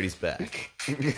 Brady's back.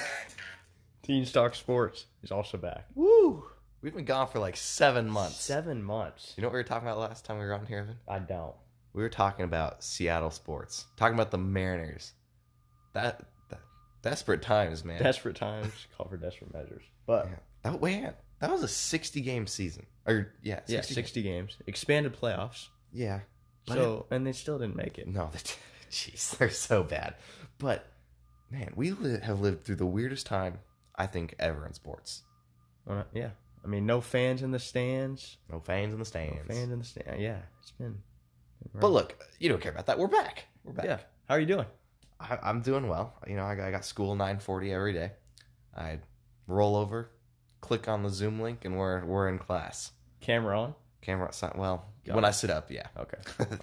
Teen Stock Sports is also back. Woo! We've been gone for like 7 months. 7 months. You know what we were talking about last time we were on here, Evan? I don't. We were talking about Seattle sports. Talking about the Mariners. That desperate times, man. Desperate times call for desperate measures. But that was a 60-game season. Or 60 games. Expanded playoffs. Yeah. And they still didn't make it. No, jeez, they're so bad. But man, we have lived through the weirdest time I think ever in sports. Yeah. I mean, no fans in the stands. No fans in the stands. Yeah, it's been. But look, you don't care about that. We're back. Yeah. How are you doing? I'm doing well. You know, I got school 9:40 every day. I roll over, click on the Zoom link, and we're in class. Camera on? Camera. Well, when I sit up, yeah. Okay.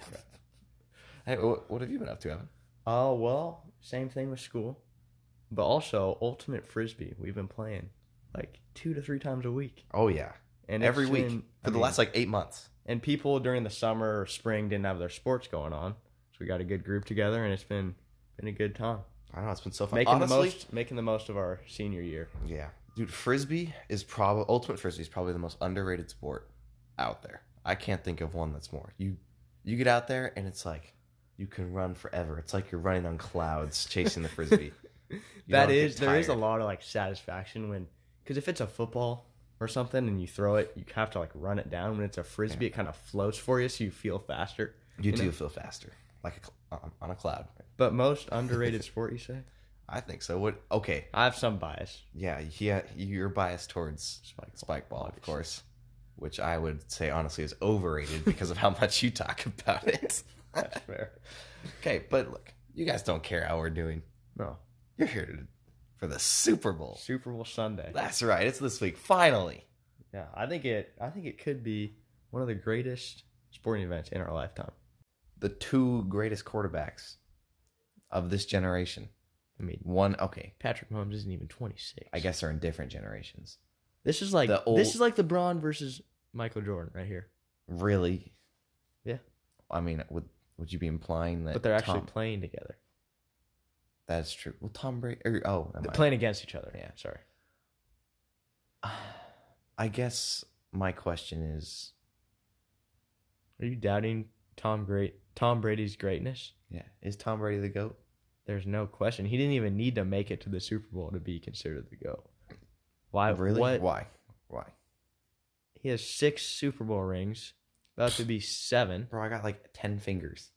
Hey, what have you been up to, Evan? Oh, well, same thing with school. But also, Ultimate Frisbee. We've been playing like 2 to 3 times a week. Oh, yeah. And every week for the last like 8 months. And people during the summer or spring didn't have their sports going on. So we got a good group together, and it's been a good time. I know, it's been so fun. Making the most of our senior year. Yeah. Dude, Ultimate Frisbee is probably the most underrated sport out there. I can't think of one that's more. You get out there, and it's like you can run forever. It's like you're running on clouds chasing the Frisbee. There is a lot of like satisfaction because if it's a football or something and you throw it, you have to like run it down. When it's a Frisbee, it kind of floats for you, so you feel faster. You do feel faster, like on a cloud. But most underrated sport, you say? I think so. What? Okay, I have some bias. Yeah, you're biased towards spike ball, of course, which I would say honestly is overrated because of how much you talk about it. That's fair. Okay, but look, you guys don't care how we're doing. No. You're here for the Super Bowl. Super Bowl Sunday. That's right. It's this week, finally. Yeah, I think it could be one of the greatest sporting events in our lifetime. The 2 greatest quarterbacks of this generation. I mean, Patrick Mahomes isn't even 26. I guess they're in different generations. This is like LeBron versus Michael Jordan right here. Really? Yeah. I mean, would you be implying that? But they're actually playing together. That's true. Well, Tom Brady. They're playing against each other. Yeah, sorry. I guess my question is: are you doubting Tom Brady's greatness? Yeah, is Tom Brady the GOAT? There's no question. He didn't even need to make it to the Super Bowl to be considered the GOAT. Why? Really? What? Why? He has 6 Super Bowl rings, about to be 7. Bro, I got like 10 fingers.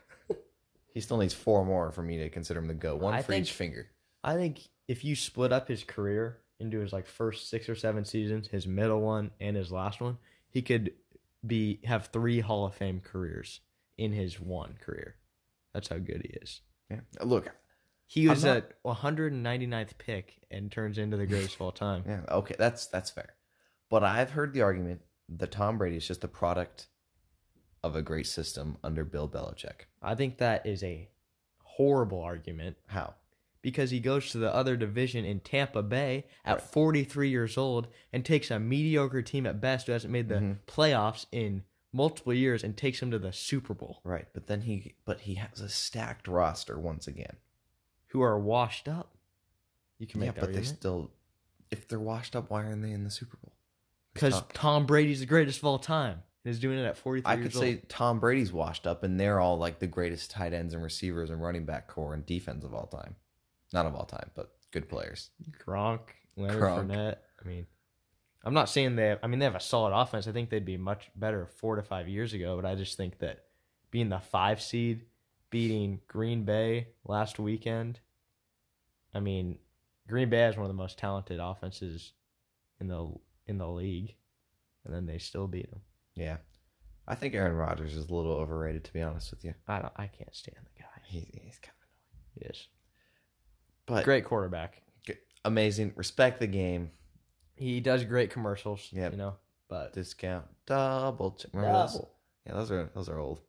He still needs 4 more for me to consider him the GOAT. One for each finger. I think if you split up his career into his like first 6 or 7 seasons, his middle one and his last one, he could have 3 Hall of Fame careers in his one career. That's how good he is. Yeah. Look, he was a 199th pick and turns into the greatest of all time. Yeah. Okay, that's fair. But I've heard the argument that Tom Brady is just a product of a great system under Bill Belichick. I think that is a horrible argument. How? Because he goes to the other division in Tampa Bay at 43 years old and takes a mediocre team at best who hasn't made the playoffs in multiple years and takes him to the Super Bowl. Right, but he has a stacked roster once again. Who are washed up. You can make that argument. They still, if they're washed up, why aren't they in the Super Bowl? Because Tom Brady's the greatest of all time. And is doing it at 43 years old. I could say Tom Brady's washed up, and they're all like the greatest tight ends and receivers and running back core and defense of all time. Not of all time, but good players. Gronk, Leonard Fournette. I mean, I'm not saying they have a solid offense. I think they'd be much better 4 to 5 years ago, but I just think that being the 5 seed, beating Green Bay last weekend, I mean, Green Bay has one of the most talented offenses in the league, and then they still beat them. Yeah. I think Aaron Rodgers is a little overrated, to be honest with you. I can't stand the guy. He's kind of annoying. He is. But great quarterback. Amazing. Respect the game. He does great commercials. Yeah. You know, but discount double check. Remember those? Yeah, those are old.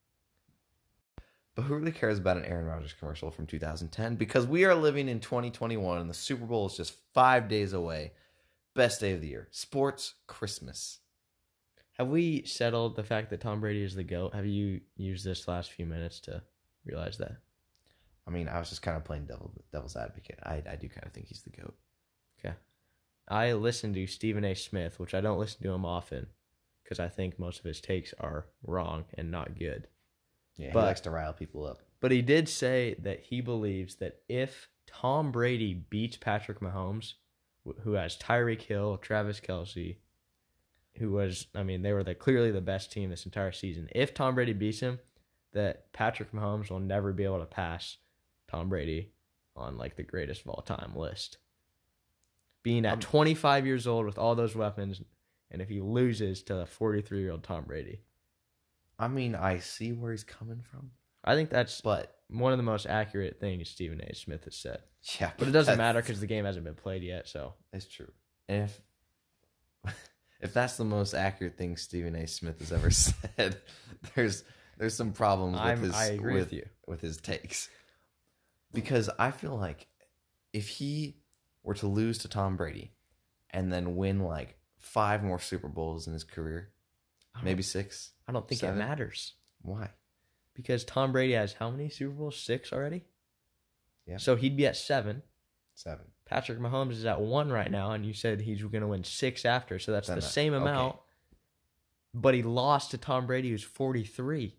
But who really cares about an Aaron Rodgers commercial from 2010? Because we are living in 2021 and the Super Bowl is just 5 days away. Best day of the year. Sports Christmas. Have we settled the fact that Tom Brady is the GOAT? Have you used this last few minutes to realize that? I mean, I was just kind of playing devil's advocate. I do kind of think he's the GOAT. Okay. I listen to Stephen A. Smith, which I don't listen to him often because I think most of his takes are wrong and not good. Yeah, he likes to rile people up. But he did say that he believes that if Tom Brady beats Patrick Mahomes, who has Tyreek Hill, Travis Kelce, who was, I mean, they were clearly the best team this entire season. If Tom Brady beats him, that Patrick Mahomes will never be able to pass Tom Brady on like the greatest of all time list. Being at 25 years old with all those weapons, and if he loses to the 43-year-old Tom Brady. I mean, I see where he's coming from. I think that's one of the most accurate things Stephen A. Smith has said. Yeah. But it doesn't matter because the game hasn't been played yet, so. It's true. And if that's the most accurate thing Stephen A. Smith has ever said, there's some problems with his takes. Because I feel like if he were to lose to Tom Brady and then win like 5 more Super Bowls in his career, maybe 6. I don't think 7. It matters. Why? Because Tom Brady has how many Super Bowls? 6 already? Yeah. So he'd be at 7. 7. Patrick Mahomes is at 1 right now, and you said he's going to win 6 after, so that's the same amount. Okay. But he lost to Tom Brady, who's 43.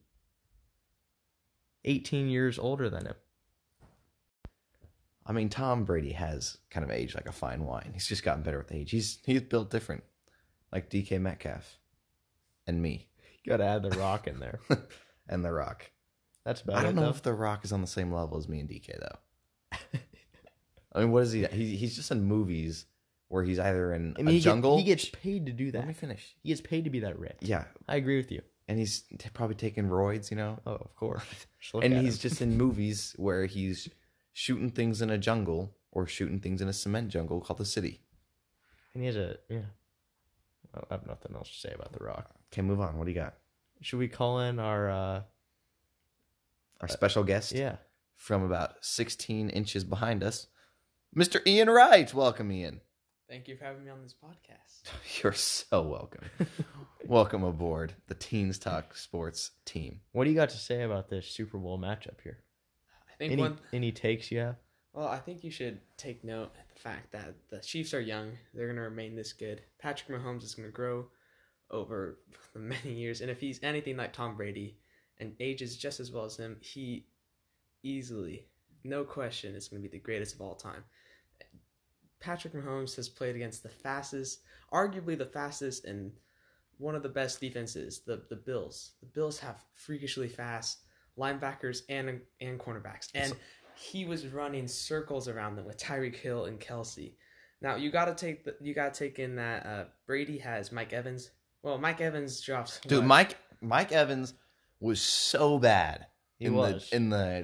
18 years older than him. I mean, Tom Brady has kind of aged like a fine wine. He's just gotten better with age. He's built different, like DK Metcalf and me. You got to add The Rock in there. And The Rock. That's better. I don't know if The Rock is on the same level as me and DK, though. I mean, what is he? He's just in movies where he's either in a jungle. He gets paid to do that. Let me finish. He gets paid to be that rich. Yeah. I agree with you. And he's probably taking roids, you know? Oh, of course. And he's just in movies where he's shooting things in a jungle or shooting things in a cement jungle called the city. And he has I have nothing else to say about The Rock. Okay, move on. What do you got? Should we call in our special guest? Yeah. From about 16 inches behind us, Mr. Ian Wright. Welcome, Ian. Thank you for having me on this podcast. You're so welcome. Welcome aboard the Teens Talk Sports team. What do you got to say about this Super Bowl matchup here? I think any takes you have? Well, I think you should take note of the fact that the Chiefs are young. They're going to remain this good. Patrick Mahomes is going to grow over many years. And if he's anything like Tom Brady and ages just as well as him, he easily, no question, is going to be the greatest of all time. Patrick Mahomes has played against the fastest, arguably the fastest and one of the best defenses, the Bills. The Bills have freakishly fast linebackers and cornerbacks. And he was running circles around them with Tyreek Hill and Kelce. Now you got to take in that Brady has Mike Evans. Well, Mike Evans drops. Dude, Mike Evans was so bad in the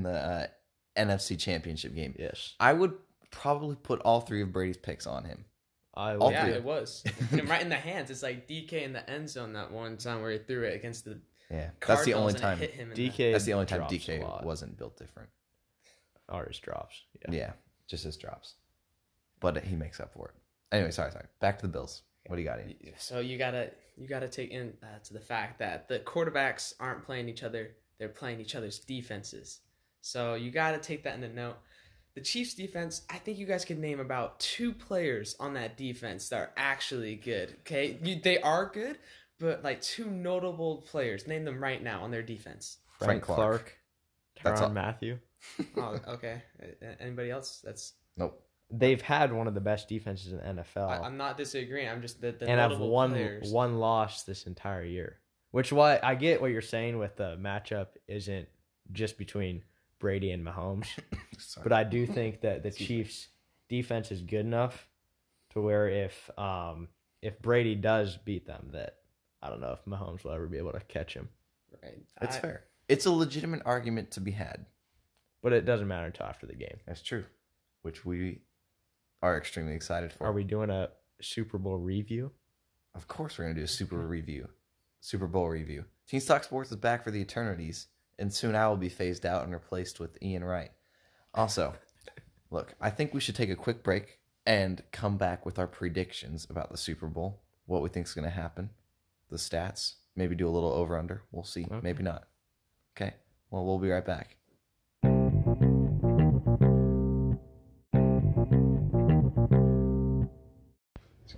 NFC Championship game. Yes, I would probably put all 3 of Brady's picks on him. It was right in the hands. It's like DK in the end zone that one time where he threw it against the that's the only time hit him. That's the only time DK wasn't built different. Ours drops. Yeah, just his drops, but he makes up for it. Anyway, sorry. Back to the Bills. What do you got? So you gotta take in to the fact that the quarterbacks aren't playing each other; they're playing each other's defenses. So you gotta take that into note. The Chiefs defense, I think you guys could name about 2 players on that defense that are actually good. Okay, they are good, but like 2 notable players. Name them right now on their defense. Frank Clark. Tyrann Mathieu. Oh, okay. Anybody else? Nope. They've had one of the best defenses in the NFL. I'm not disagreeing. I'm just the and I've one loss this entire year. Which why I get what you're saying with the matchup isn't just between Brady and Mahomes, but I do think that the Chiefs' defense is good enough to where if Brady does beat them, that I don't know if Mahomes will ever be able to catch him. Right. It's fair. It's a legitimate argument to be had. But it doesn't matter until after the game. That's true. Which we are extremely excited for. Are we doing a Super Bowl review? Of course we're going to do a Super Bowl review. Teens Talk Sports is back for the eternities, and soon I will be phased out and replaced with Ian Wright. Also, look, I think we should take a quick break and come back with our predictions about the Super Bowl, what we think is going to happen, the stats, maybe do a little over-under. We'll see. Okay. Maybe not. Okay. Well, we'll be right back.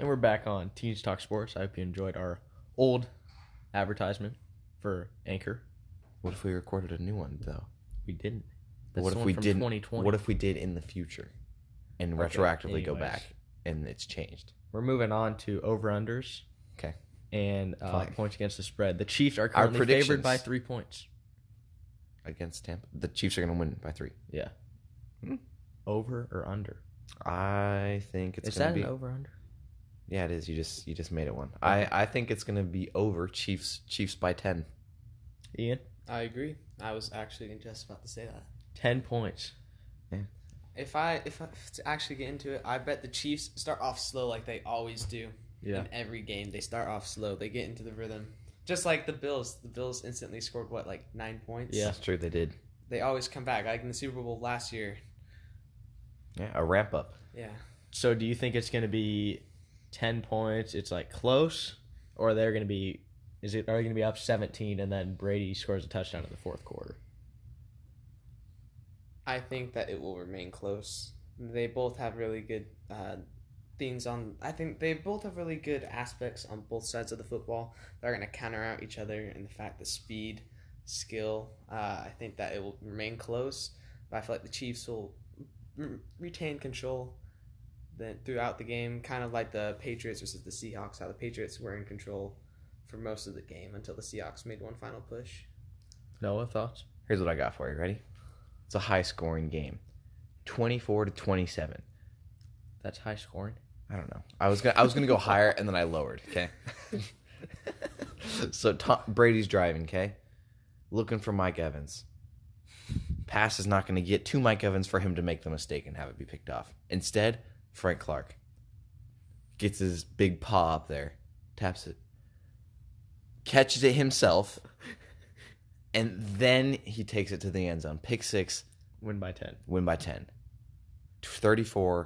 And we're back on Teens Talk Sports. I hope you enjoyed our old advertisement for Anchor. What if we recorded a new one though? We didn't. That's what if we did? 2020. What if we did in the future, and retroactively go back, and it's changed? We're moving on to over-unders. Okay. And points against the spread. The Chiefs are currently favored by 3 points against Tampa. The Chiefs are going to win by 3. Yeah. Over or under? I think it's going to be. Is that an over-under? Yeah, it is. You just made it one. Okay. I think it's going to be over Chiefs by 10. Ian? I agree. I was actually just about to say that. 10 points. Yeah. If I to actually get into it, I bet the Chiefs start off slow like they always do. Yeah. In every game, they start off slow. They get into the rhythm. Just like the Bills. The Bills instantly scored, 9 points? Yeah, that's true. They did. They always come back. Like in the Super Bowl last year. Yeah, a ramp up. Yeah. So do you think it's going to be 10 points? It's close? Or are they going to be up 17 and then Brady scores a touchdown in the fourth quarter? I think that it will remain close. They both have really good things on. I think they both have really good aspects on both sides of the football. They're going to counter out each other, and the fact that speed, skill. I think that it will remain close, but I feel like the Chiefs will retain control throughout the game, kind of like the Patriots versus the Seahawks. How the Patriots were in control for most of the game until the Seahawks made one final push. Noah, thoughts? Here's what I got for you. Ready? It's a high-scoring game, 24-27. That's high scoring. I don't know. I was gonna go higher, and then I lowered. Okay. So Brady's driving. Okay, looking for Mike Evans. Pass is not going to get to Mike Evans for him to make the mistake and have it be picked off. Instead, Frank Clark gets his big paw up there, taps it, catches it himself. And then he takes it to the end zone. Pick 6. Win by 10. 34-24.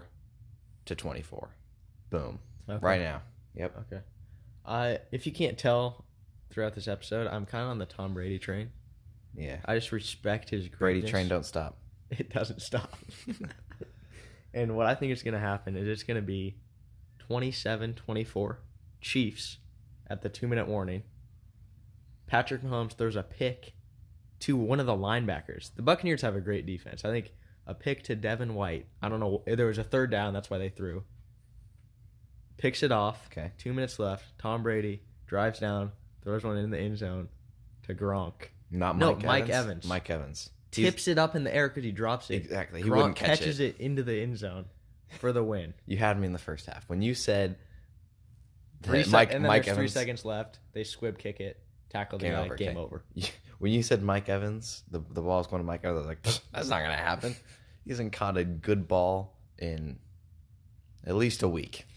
Boom. Okay. Right now. Yep. Okay. If you can't tell throughout this episode, I'm kind of on the Tom Brady train. Yeah. I just respect his greatness. Brady train don't stop. It doesn't stop. And what I think is going to happen is it's going to be 27-24 Chiefs at the 2-minute warning. Patrick Mahomes throws a pick to one of the linebackers. The Buccaneers have a great defense. I think a pick to Devin White. I don't know. There was a third down. That's why they threw. Picks it off. Okay. 2 minutes left. Tom Brady drives down, throws one in the end zone to Gronk. Mike Evans. Mike Evans. Tips it up in the air because he drops it. Exactly. He wouldn't catches it into the end zone for the win. You had me in the first half. When you said Mike Evans, 3 seconds left. They squib kick it. Tackle the guy. Game over. When you said Mike Evans, the ball's going to Mike Evans, I was like, that's not going to happen. He hasn't caught a good ball in at least a week.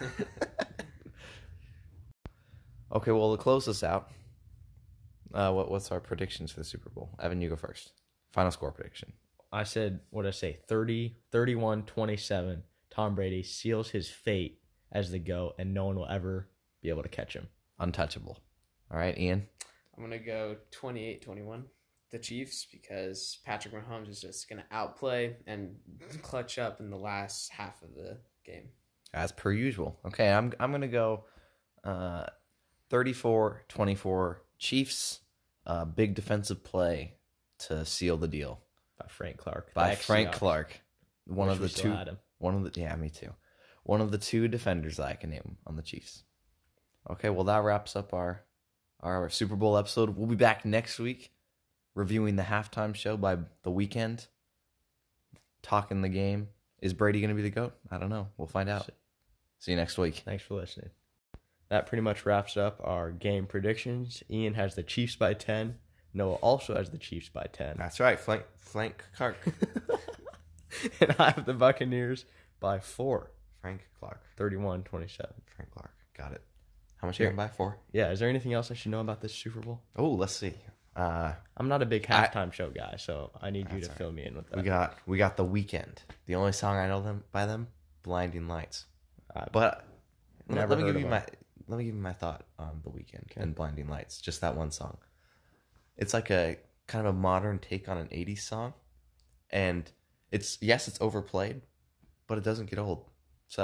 Okay, well, to close this out, what's our predictions for the Super Bowl? Evan, you go first. Final score prediction. I said, 31-27. Tom Brady seals his fate as the GOAT, and no one will ever be able to catch him. Untouchable. All right, Ian? I'm going to go 28-21, the Chiefs, because Patrick Mahomes is just going to outplay and clutch up in the last half of the game. As per usual. Okay, I'm going to go 34-24 Chiefs. Big defensive play to seal the deal. By Frank Clark. One of the two. Yeah, me too. One of the 2 defenders that I can name on the Chiefs. Okay, well, that wraps up our Super Bowl episode. We'll be back next week reviewing the halftime show by The Weeknd. Talking the game. Is Brady going to be the GOAT? I don't know. We'll find out. See you next week. Thanks for listening. That pretty much wraps up our game predictions. Ian has the Chiefs by 10. Noah also has the Chiefs by 10. That's right. Frank Clark. And I have the Buccaneers by 4. Frank Clark. 31-27. Frank Clark. Got it. How much are you going by? 4? Yeah. Is there anything else I should know about this Super Bowl? Oh, let's see. I'm not a big halftime show guy, so I need you to fill me in with that. We got The Weeknd. The only song I know by them, Blinding Lights. But let me give you my thought on The Weeknd and Blinding Lights. Just that one song. It's like a kind of a modern take on an 80s song, and it's overplayed, but it doesn't get old. So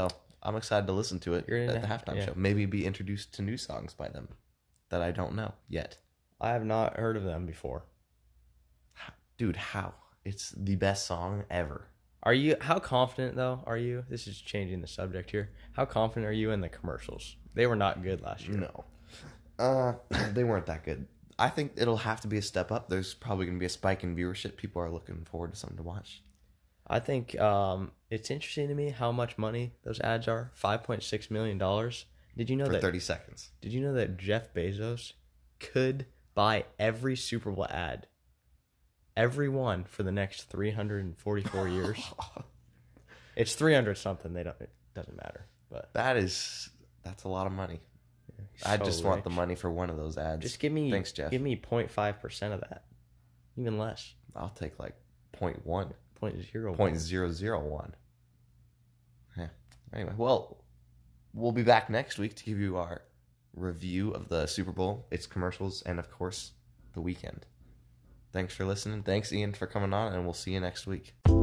I'm excited to listen to it at the halftime show. Maybe be introduced to new songs by them that I don't know yet. I have not heard of them before. Dude, how? It's the best song ever. How confident, though, are you? This is changing the subject here. How confident are you in the commercials? They were not good last year. No. They weren't that good. I think it'll have to be a step up. There's probably going to be a spike in viewership. People are looking forward to something to watch. I think it's interesting to me how much money those ads are. $5.6 million. Did you know for 30 seconds. Did you know that Jeff Bezos could buy every Super Bowl ad? Every one for the next 344 years. It's 300 something. It doesn't matter. But that's a lot of money. I just want the money for one of those ads. Just give me, thanks, Jeff. Give me 0.5% of that, even less. I'll take like 0.1, 0.001. Yeah. Anyway, well, we'll be back next week to give you our review of the Super Bowl, its commercials, and of course, the weekend. Thanks for listening. Thanks, Ian, for coming on, and we'll see you next week.